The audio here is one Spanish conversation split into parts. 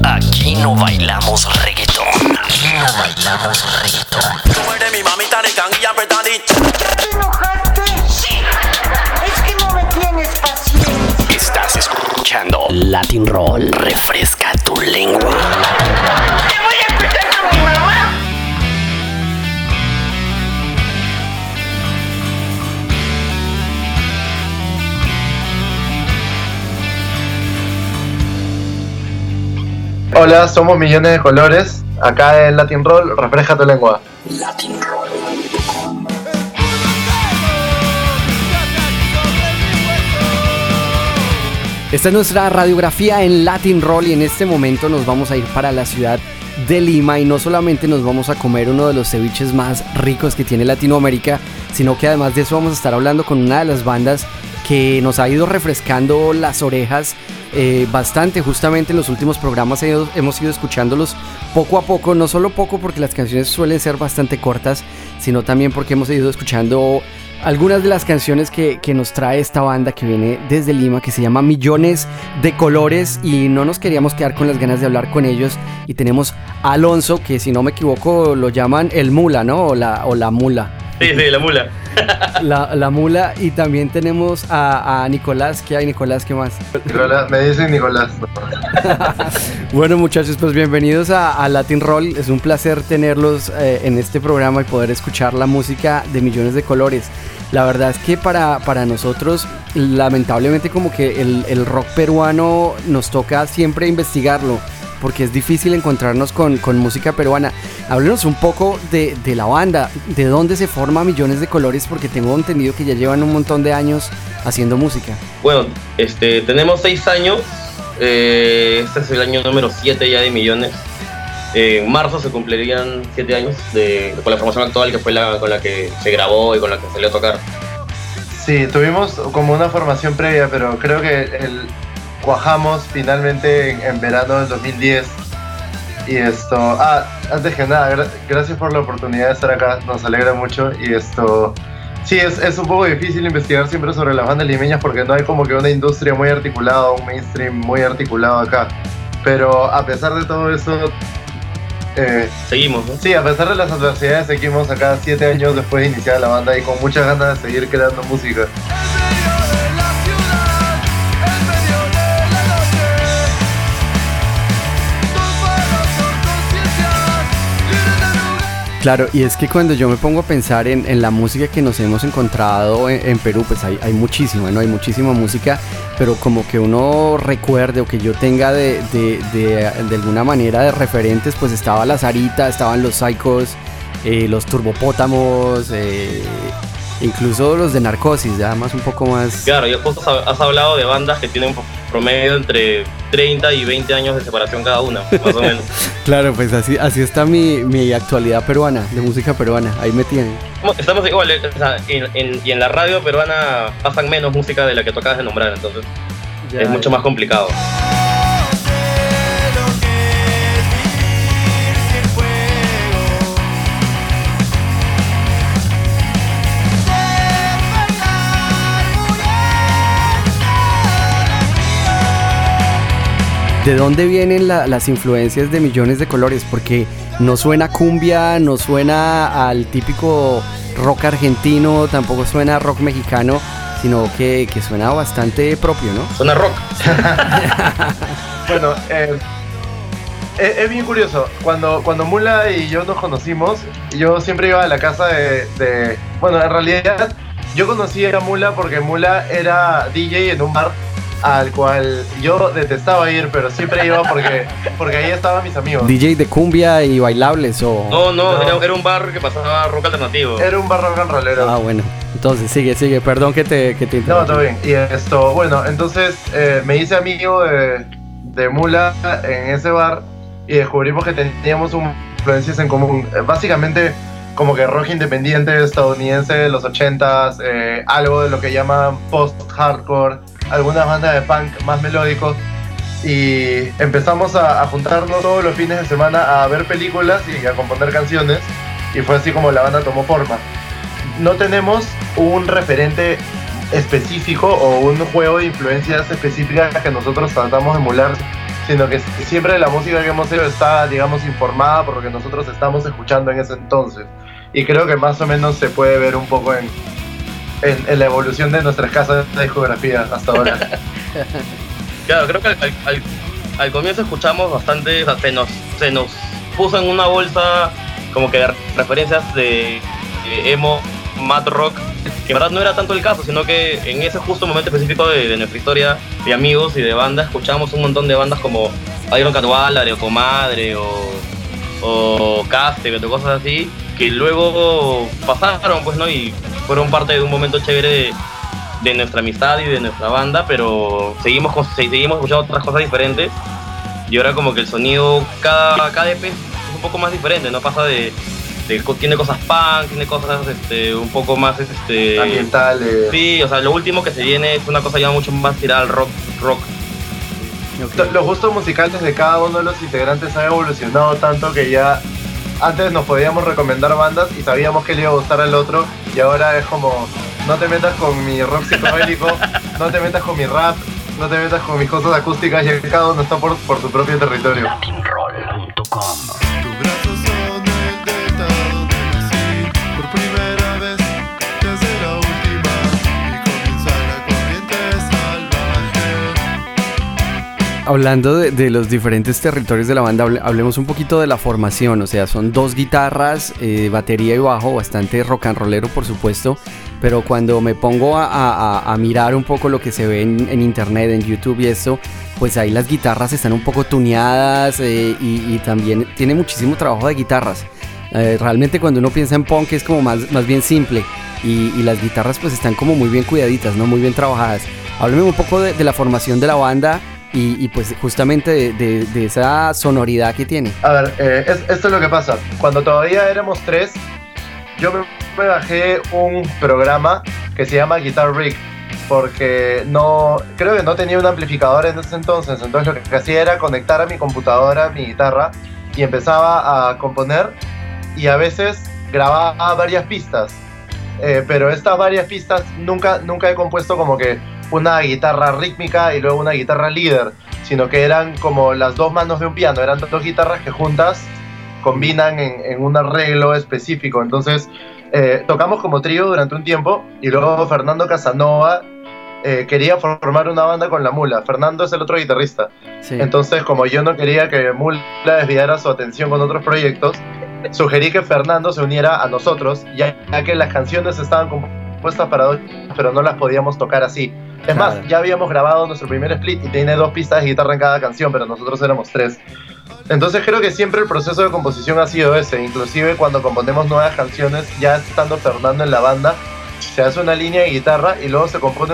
Aquí no bailamos reggaetón. Aquí no bailamos reggaetón. Tú eres mi mamita de canguilla apretadita. ¿Ya te enojaste? Sí. Es que no me tienes paciencia. Estás escuchando Latin Roll. Refresca tu lengua. Te voy a empezar con mi mamá. Hola, somos Millones de Colores. Acá en Latin Roll, refresca tu lengua. Latin Roll. Esta es nuestra radiografía en Latin Roll y en este momento nos vamos a ir para la ciudad de Lima y no solamente nos vamos a comer uno de los ceviches más ricos que tiene Latinoamérica, sino que además de eso vamos a estar hablando con una de las bandas que nos ha ido refrescando las orejas bastante. Justamente en los últimos programas hemos ido escuchándolos poco a poco, no solo poco porque las canciones suelen ser bastante cortas, sino también porque hemos ido escuchando algunas de las canciones que nos trae esta banda que viene desde Lima, que se llama Millones de Colores, y no nos queríamos quedar con las ganas de hablar con ellos. Y tenemos a Alonso, que si no me equivoco lo llaman el Mula, ¿no? O la Mula. Sí, la mula. La Mula, y también tenemos a Nicolás. ¿Qué hay, Nicolás? ¿Qué más? Nicolás, me dicen Nicolás. Bueno, muchachos, pues bienvenidos a Latin Roll. Es un placer tenerlos en este programa y poder escuchar la música de Millones de Colores. La verdad es que para nosotros, lamentablemente, como que el rock peruano nos toca siempre investigarlo, porque es difícil encontrarnos con música peruana. Háblenos un poco de la banda, de dónde se forma Millones de Colores, porque tengo entendido que ya llevan un montón de años haciendo música. Bueno, tenemos 6 años. Este es el año número 7 ya de Millones. En marzo se cumplirían 7 años con la formación actual, que fue con la que se grabó y con la que salió a tocar. Sí, tuvimos como una formación previa, pero creo que cuajamos finalmente en verano del 2010. Y antes que nada, gracias por la oportunidad de estar acá, nos alegra mucho. Y sí, es un poco difícil investigar siempre sobre las bandas limeñas porque no hay como que una industria muy articulada, un mainstream muy articulado acá. Pero a pesar de todo eso, seguimos, ¿no? Sí, a pesar de las adversidades, seguimos acá 7 años después de iniciar la banda y con muchas ganas de seguir creando música. Claro, y es que cuando yo me pongo a pensar en la música que nos hemos encontrado en Perú, pues hay muchísima, ¿no? Hay muchísima música, pero como que uno recuerde o que yo tenga de alguna manera de referentes, pues estaba la Sarita, estaban los Psychos, los Turbopótamos, incluso los de Narcosis, ya más un poco más... Claro, y justo has hablado de bandas que tienen un promedio entre 30 y 20 años de separación cada una, más o menos. Claro, pues así está mi actualidad peruana, de música peruana, ahí me tienen. Estamos igual, o sea, y en la radio peruana pasan menos música de la que tú acabas de nombrar, entonces ya es mucho más complicado. ¿De dónde vienen las influencias de Millones de Colores? Porque no suena cumbia, no suena al típico rock argentino, tampoco suena rock mexicano, sino que suena bastante propio, ¿no? Suena rock. Bueno, es bien curioso. Cuando Mula y yo nos conocimos, yo siempre iba a la casa bueno, en realidad yo conocí a Mula porque Mula era DJ en un bar al cual yo detestaba ir, pero siempre iba porque ahí estaban mis amigos. ¿DJ de cumbia y bailables o...? No. Era un bar que pasaba rock alternativo. Era un bar rock and rollero. Ah, bueno. Entonces, sigue. Perdón que te interrumpí. No, todo bien. Y bueno, entonces me hice amigo de Mula en ese bar y descubrimos que teníamos influencias en común. Básicamente, como que rock independiente estadounidense de los 80s, algo de lo que llaman post-hardcore, algunas bandas de punk más melódicos, y empezamos a juntarnos todos los fines de semana a ver películas y a componer canciones, y fue así como la banda tomó forma. No tenemos un referente específico o un juego de influencias específicas que nosotros tratamos de emular sino que siempre la música que hemos hecho está, digamos, informada por lo que nosotros estamos escuchando en ese entonces. Y creo que más o menos se puede ver un poco en la evolución de nuestra escasa discografía hasta ahora. Claro, creo que al comienzo escuchamos bastante, o sea, se nos puso en una bolsa como que de referencias de emo, mad rock, que en verdad no era tanto el caso, sino que en ese justo momento específico de nuestra historia de amigos y de bandas, escuchábamos un montón de bandas como Iron Cadwallader o Comadre o Castet o cosas así, que luego pasaron, pues, ¿no? Y fueron parte de un momento chévere de nuestra amistad y de nuestra banda, pero seguimos escuchando otras cosas diferentes, y ahora como que el sonido, cada EP es un poco más diferente, ¿no? Pasa tiene cosas punk, tiene cosas un poco más ambientales. Sí, o sea, lo último que se viene es una cosa ya mucho más tirada al rock. Okay. Los gustos musicales de cada uno de los integrantes han evolucionado tanto que ya antes nos podíamos recomendar bandas y sabíamos que le iba a gustar al otro, y ahora es como, no te metas con mi rock psicodélico, no te metas con mi rap, no te metas con mis cosas acústicas, y cada uno está por su propio territorio. Latinroll.com. Tus brazos son el delta donde nací por primera vez, desde la última, y comienza la corriente salvaje. Hablando de los diferentes territorios de la banda, hablemos un poquito de la formación. O sea, son 2 guitarras, batería y bajo, bastante rock and rollero, por supuesto. Pero cuando me pongo a mirar un poco lo que se ve en internet, en YouTube y eso, pues ahí las guitarras están un poco tuneadas, y también tiene muchísimo trabajo de guitarras. Realmente cuando uno piensa en punk es como más bien simple, y las guitarras pues están como muy bien cuidaditas, ¿no? Muy bien trabajadas. Háblame un poco de la formación de la banda y pues justamente de esa sonoridad que tiene. A ver, esto es lo que pasa. Cuando todavía éramos 3, yo me bajé un programa que se llama Guitar Rig, porque creo que no tenía un amplificador en ese entonces lo que hacía era conectar a mi computadora mi guitarra y empezaba a componer, y a veces grababa varias pistas, pero estas varias pistas nunca he compuesto como que una guitarra rítmica y luego una guitarra líder, sino que eran como las 2 manos de un piano, eran 2 guitarras que juntas combinan en un arreglo específico. Entonces tocamos como trío durante un tiempo, y luego Fernando Casanova quería formar una banda con La Mula. Fernando es el otro guitarrista. Sí. Entonces, como yo no quería que Mula desviara su atención con otros proyectos, sugerí que Fernando se uniera a nosotros, ya que las canciones estaban compuestas para 2, pero no las podíamos tocar así. Es Claro. más, ya habíamos grabado nuestro primer split y tiene 2 pistas de guitarra en cada canción, pero nosotros éramos 3. Entonces creo que siempre el proceso de composición ha sido ese. Inclusive cuando componemos nuevas canciones, ya estando Fernando en la banda, se hace una línea de guitarra y luego se compone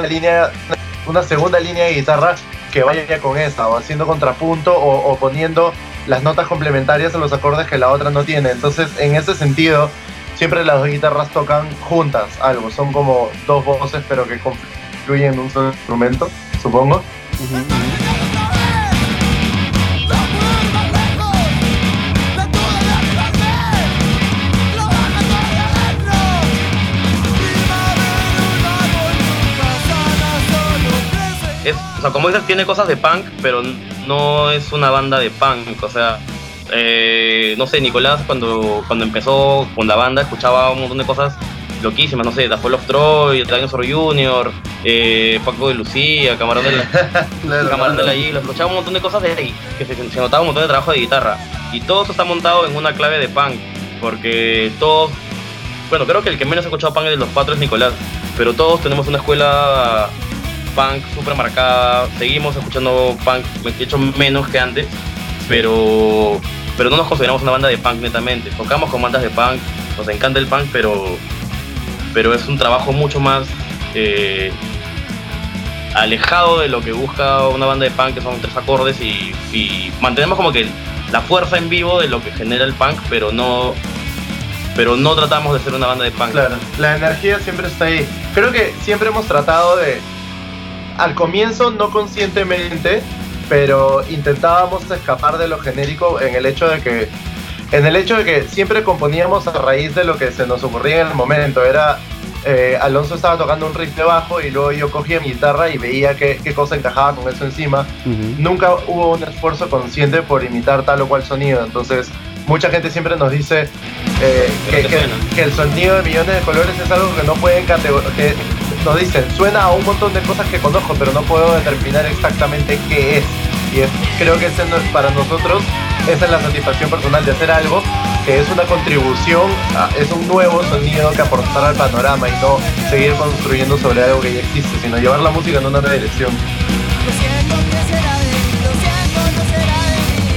una segunda línea de guitarra que vaya con esa, o haciendo contrapunto o poniendo las notas complementarias a los acordes que la otra no tiene. Entonces, en ese sentido, siempre las 2 guitarras tocan juntas algo. Son como 2 voces, pero que confluyen en un solo instrumento, supongo. O sea, como dices, tiene cosas de punk, pero no es una banda de punk. O sea, no sé, Nicolás cuando empezó con la banda escuchaba un montón de cosas loquísimas, no sé, The Fall of Troy, Dinosaur Jr., Paco de Lucía, Camarón de la Isla, escuchaba un montón de cosas de ahí, que se notaba un montón de trabajo de guitarra. Y todo eso está montado en una clave de punk, porque todos, bueno, creo que el que menos ha escuchado punk de los 4 es Nicolás, pero todos tenemos una escuela punk súper marcada, seguimos escuchando punk, de hecho menos que antes, pero no nos consideramos una banda de punk netamente. Tocamos con bandas de punk, nos encanta el punk, pero es un trabajo mucho más alejado de lo que busca una banda de punk, que son 3 acordes, y mantenemos como que la fuerza en vivo de lo que genera el punk, pero no tratamos de ser una banda de punk. Claro, la energía siempre está ahí. Creo que siempre hemos tratado de, al comienzo no conscientemente, pero intentábamos escapar de lo genérico en el hecho de que siempre componíamos a raíz de lo que se nos ocurría en el momento. Era Alonso estaba tocando un riff de bajo y luego yo cogía mi guitarra y veía qué cosa encajaba con eso encima. Nunca hubo un esfuerzo consciente por imitar tal o cual sonido, entonces mucha gente siempre nos dice que el sonido de Millones de Colores es algo que no pueden categorizar, nos dicen, suena a un montón de cosas que conozco, pero no puedo determinar exactamente qué es. Y creo que para nosotros esa es la satisfacción personal de hacer algo que es una contribución, es un nuevo sonido que aportar al panorama y no seguir construyendo sobre algo que ya existe, sino llevar la música en una nueva dirección. Lo siento, ¿qué será de mí? Lo siento, no será de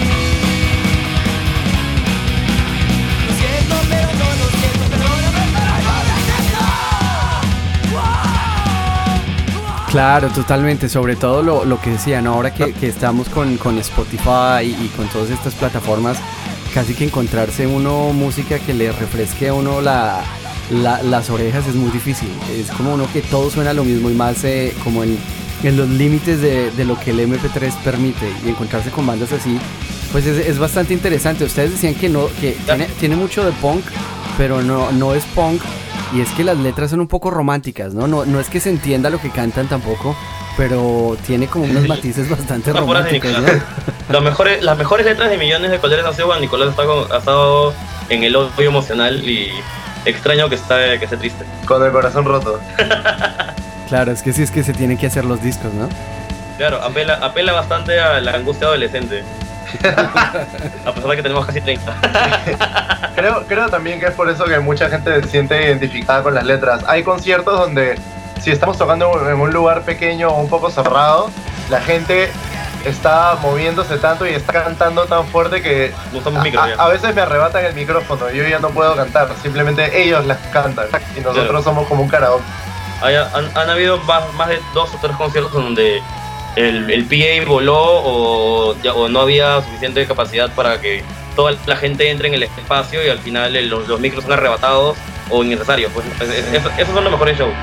mí. Lo siento, pero no lo siento. Perdóname, pero no lo siento. Claro, totalmente, sobre todo lo que decían, ¿no? Ahora que estamos con Spotify y con todas estas plataformas, casi que encontrarse uno música que le refresque a uno las orejas es muy difícil. Es como uno que todo suena lo mismo y más como en los límites de lo que el MP3 permite, y encontrarse con bandas así, pues es bastante interesante. Ustedes decían que tiene mucho de punk, pero no es punk, y es que las letras son un poco románticas, ¿no? No es que se entienda lo que cantan tampoco, pero tiene como unos matices bastante románticos, ¿no? Las mejores letras de Millones de Colores ha sido cuando Nicolás ha estado en el odio emocional y extraño que esté triste. Con el corazón roto. Claro, es que sí, es que se tienen que hacer los discos, ¿no? Claro, apela bastante a la angustia adolescente. A pesar de que tenemos casi 30. Creo también que es por eso que mucha gente se siente identificada con las letras. Hay conciertos donde si estamos tocando en un lugar pequeño o un poco cerrado, la gente está moviéndose tanto y está cantando tan fuerte que a veces me arrebatan el micrófono y yo ya no puedo cantar, simplemente ellos las cantan y nosotros somos como un karaoke. Han habido más de 2 o 3 conciertos donde el PA voló o no había suficiente capacidad para que toda la gente entre en el espacio y al final los micros son arrebatados o innecesarios. Pues, esos son los mejores shows.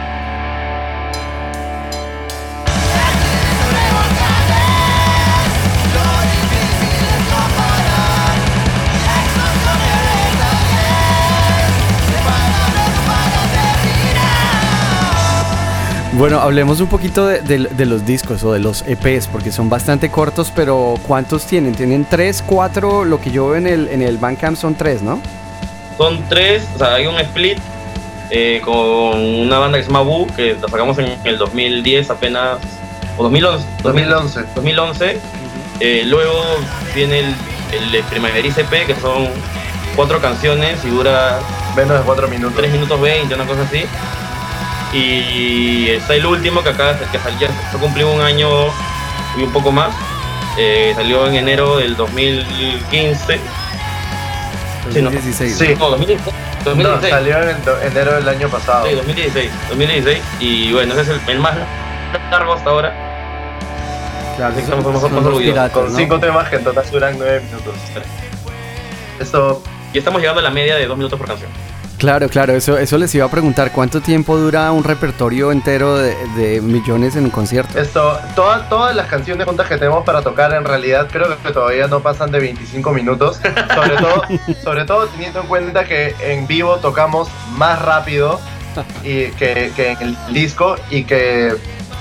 Bueno, hablemos un poquito de los discos o de los EPs, porque son bastante cortos, pero ¿cuántos tienen? ¿Tienen 3, 4? Lo que yo veo en el Bandcamp son 3, ¿no? Son 3, o sea, hay un split con una banda que se llama Boo, que la sacamos en el 2010 apenas, o 2011. Luego viene el Primavera EP, que son 4 canciones y dura menos de 4 minutos. 3 minutos 20, una cosa así. Y está el último que salió, se cumplió un año y un poco más. Salió en enero del 2015. 2016. Sí, no, 2016. No, salió en enero del año pasado. Sí, 2016. Y bueno, ese es el más largo hasta ahora. Claro, así que estamos orgullosos. Con 5 temas que en total duran 9 minutos. Esto... Y estamos llegando a la media de 2 minutos por canción. Claro, eso les iba a preguntar. ¿Cuánto tiempo dura un repertorio entero de Millones en un concierto? Todas las canciones juntas que tenemos para tocar en realidad creo que todavía no pasan de 25 minutos. Sobre todo teniendo en cuenta que en vivo tocamos más rápido que en el disco y que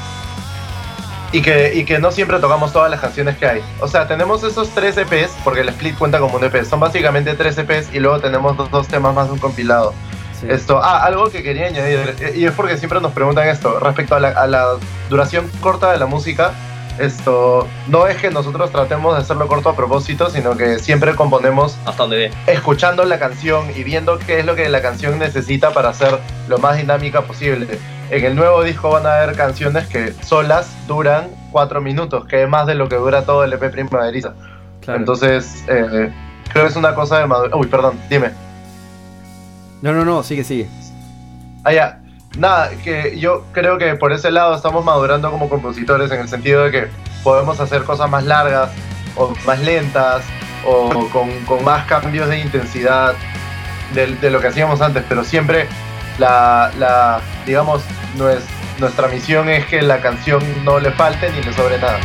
no siempre tocamos todas las canciones que hay. O sea, tenemos esos 3 EPs, porque el split cuenta como un EP. Son básicamente 3 EPs y luego tenemos 2 temas más de un compilado. Sí. Algo que quería añadir, y es porque siempre nos preguntan esto, respecto a la duración corta de la música. No es que nosotros tratemos de hacerlo corto a propósito, sino que siempre componemos hasta donde dé, escuchando la canción y viendo qué es lo que la canción necesita para ser lo más dinámica posible. En el nuevo disco van a haber canciones que solas duran 4 minutos, que es más de lo que dura todo el EP Primaveriza. Claro. Entonces, creo que es una cosa de madurez. Uy, perdón, dime. No, sigue. Ya. Nada, que yo creo que por ese lado estamos madurando como compositores, en el sentido de que podemos hacer cosas más largas o más lentas o con más cambios de intensidad de lo que hacíamos antes, pero siempre digamos, nuestra misión es que la canción no le falte ni le sobre nada.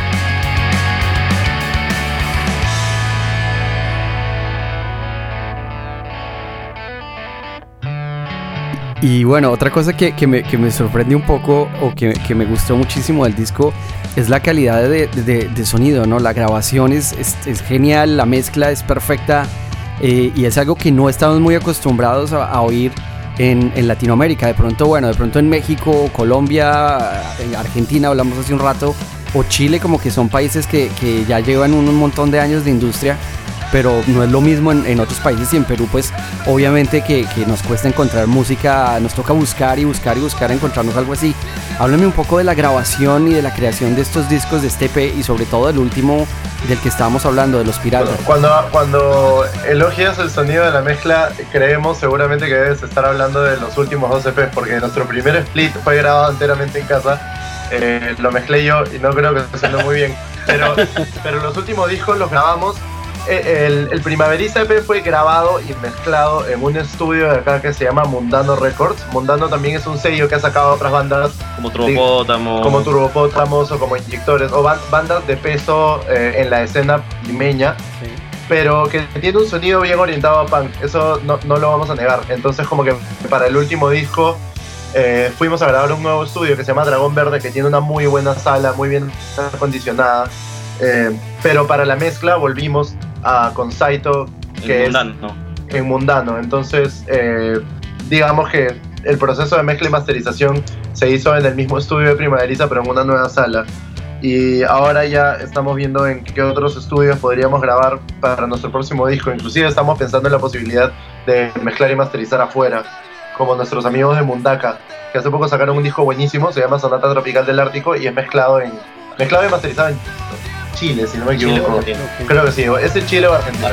Y bueno, otra cosa que me sorprende un poco o que me gustó muchísimo del disco es la calidad de sonido, ¿no? La grabación es genial, la mezcla es perfecta y es algo que no estamos muy acostumbrados a oír en Latinoamérica. De pronto en México, Colombia, en Argentina hablamos hace un rato, o Chile, como que son países que ya llevan un montón de años de industria, pero no es lo mismo en otros países. Y en Perú pues obviamente que nos cuesta encontrar música, nos toca buscar encontrarnos algo así. Háblame un poco de la grabación y de la creación de estos discos de este EP y sobre todo del último del que estábamos hablando, de Los Piratas. Cuando elogias el sonido de la mezcla, creemos seguramente que debes estar hablando de los últimos 2 EPs, porque nuestro primer split fue grabado enteramente en casa. Lo mezclé yo y no creo que suene muy bien, pero los últimos discos los grabamos. El Primaveriza EP fue grabado y mezclado en un estudio de acá que se llama Mundano Records. Mundano también es un sello que ha sacado otras bandas Como Turbopótamos. como Turbopótamos o como Inyectores, o bandas de peso en la escena limeña, Sí. pero que tiene un sonido bien orientado a punk. Eso no lo vamos a negar. Entonces, como que para el último disco fuimos a grabar un nuevo estudio que se llama Dragón Verde, que tiene una muy buena sala, muy bien acondicionada. Pero para la mezcla volvimos con Saito, que en Mundano. Entonces, digamos que el proceso de mezcla y masterización se hizo en el mismo estudio de Primaveriza, pero en una nueva sala. Y ahora ya estamos viendo en qué otros estudios podríamos grabar para nuestro próximo disco. Inclusive estamos pensando en la posibilidad de mezclar y masterizar afuera, como nuestros amigos de Mundaka, que hace poco sacaron un disco buenísimo, se llama Sonata Tropical del Ártico, y es mezclado y masterizado en Chile, si no me equivoco. Creo que sí, ¿es en Chile o Argentina?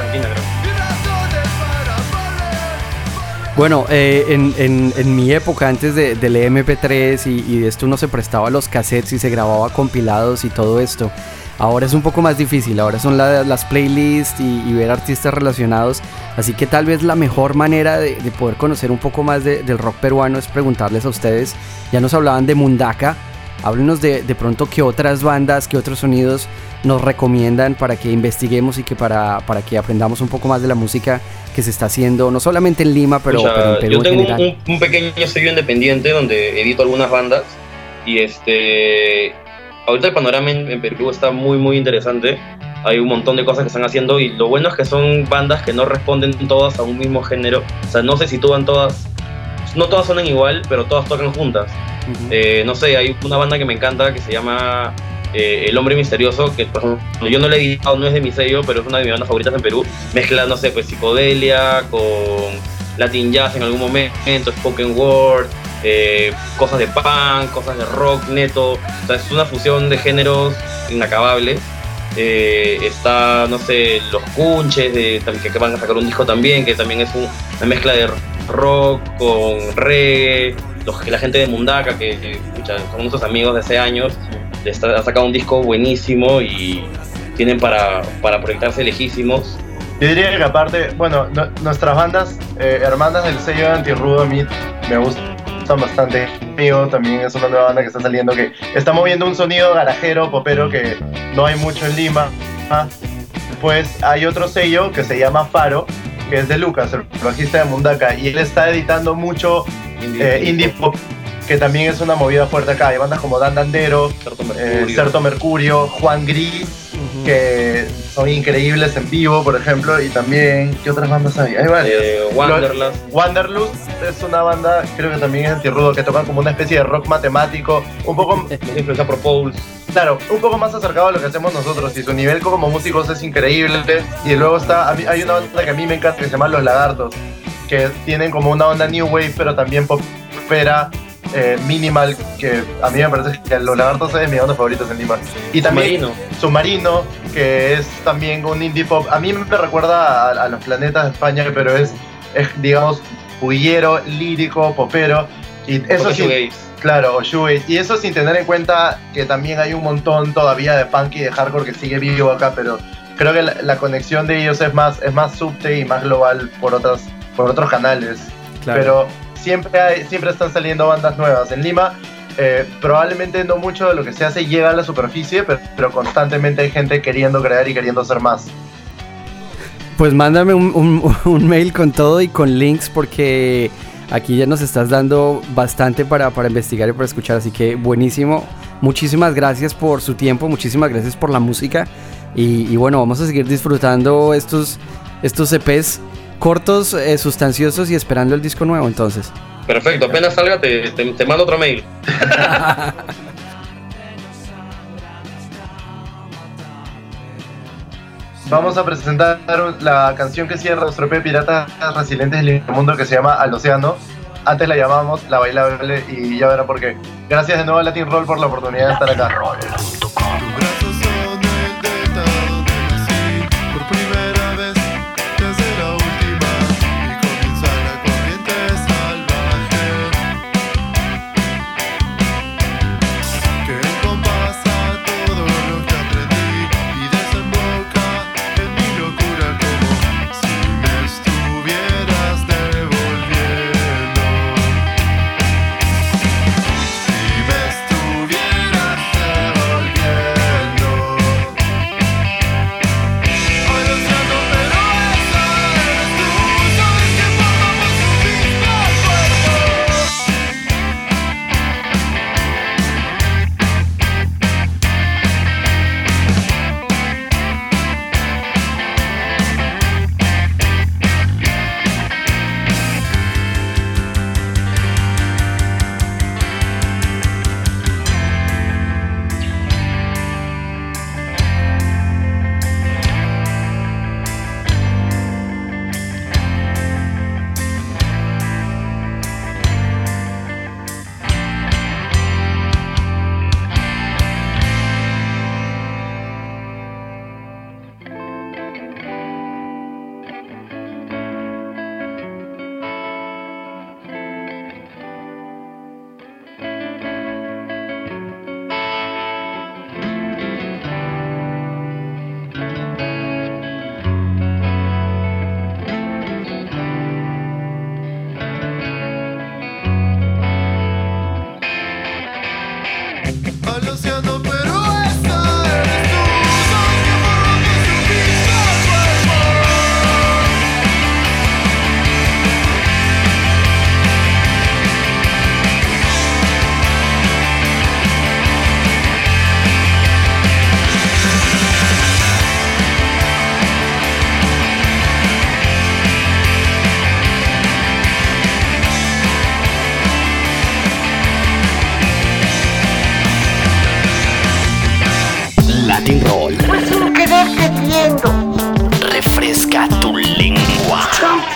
Bueno, en mi época, antes del MP3 y de esto, uno se prestaba los cassettes y se grababa compilados y todo esto. Ahora es un poco más difícil, ahora son las playlists y ver artistas relacionados. Así que tal vez la mejor manera de poder conocer un poco más del rock peruano es preguntarles a ustedes. Ya nos hablaban de Mundaka, háblenos de pronto qué otras bandas, qué otros sonidos nos recomiendan para que investiguemos y que para que aprendamos un poco más de la música que se está haciendo, no solamente en Lima, pero en Perú yo tengo en general. un pequeño sello independiente donde edito algunas bandas y ahorita el panorama en Perú está muy muy interesante. Hay un montón de cosas que están haciendo y lo bueno es que son bandas que no responden todas a un mismo género, o sea, no se sitúan todas, no todas suenan igual, pero todas tocan juntas. No sé, hay una banda que me encanta que se llama El Hombre Misterioso, que por ejemplo, yo no la he editado, no es de mi sello, pero es una de mis bandas favoritas en Perú. Mezcla, no sé, pues psicodelia con Latin Jazz en algún momento, spoken word, cosas de punk, cosas de rock neto. O sea, es una fusión de géneros inacabables. Está, no sé, Los Cunches, que van a sacar un disco también, que también es una mezcla de rock con reggae. La gente de Mundaka, que son nuestros amigos de hace años, ha sacado un disco buenísimo y tienen para proyectarse lejísimos. Yo diría que aparte, bueno, nuestras bandas hermanas del sello de Antirrudo Meat me gustan bastante. Mío también es una nueva banda que está saliendo, que está moviendo un sonido garajero, popero, que no hay mucho en Lima. Después hay otro sello que se llama Faro, que es de Lucas, el bajista de Mundaka, y él está editando mucho indie pop, que también es una movida fuerte acá. Hay bandas como Dan Dandero, Certo Mercurio, Juan Gris, que son increíbles en vivo, por ejemplo. Y también, ¿qué otras bandas hay? Hay varias. Wanderlust es una banda, creo que también es antirrudo, que tocan como una especie de rock matemático, un poco influenciado por Pulse. Claro, un poco más acercado a lo que hacemos nosotros, y su nivel como músicos es increíble. Y luego hay una banda que a mí me encanta que se llama Los Lagartos, que tienen como una onda new wave, pero también popera, minimal, que a mí me parece que Los Lagartos es de mis bandas favoritas en Lima. Y también Submarino, que es también un indie pop. A mí me recuerda a Los Planetas de España, pero es digamos, bullero, lírico, popero. Y eso sí, claro, o shoegaze. Y eso sin tener en cuenta que también hay un montón todavía de punk y de hardcore que sigue vivo acá, pero creo que la conexión de ellos es más subte y más global por otros canales. Claro. Pero siempre están saliendo bandas nuevas. En Lima, probablemente no mucho de lo que se hace llega a la superficie, pero constantemente hay gente queriendo crear y queriendo hacer más. Pues mándame un mail con todo y con links, porque Aquí ya nos estás dando bastante para investigar y para escuchar, así que buenísimo. Muchísimas gracias por su tiempo, muchísimas gracias por la música. Y bueno, vamos a seguir disfrutando estos EPs cortos, sustanciosos y esperando el disco nuevo entonces. Perfecto, apenas salga te mando otro mail. Vamos a presentar la canción que cierra nuestro EP Piratas Resilientes del Mundo, que se llama Al Océano. Antes la llamábamos La Bailable y ya verán por qué. Gracias de nuevo a Latin Roll por la oportunidad de estar acá. Tus brazos son el delta donde nací por primera vez desde la última y comienza la corriente salvaje que compasa todo lo que aprendí y desemboca en mi locura como si me estuvieras devolviendo. Si me estuvieras devolviendo. Hoy lo siento, pero esa eres tú. Sabes que formamos un mismo cuerpo. Al océano, pero esa eres tú. Sabes que formamos un mismo cuerpo. Latin Roll. Pues sin querer queriendo. Refresca tu lengua. Son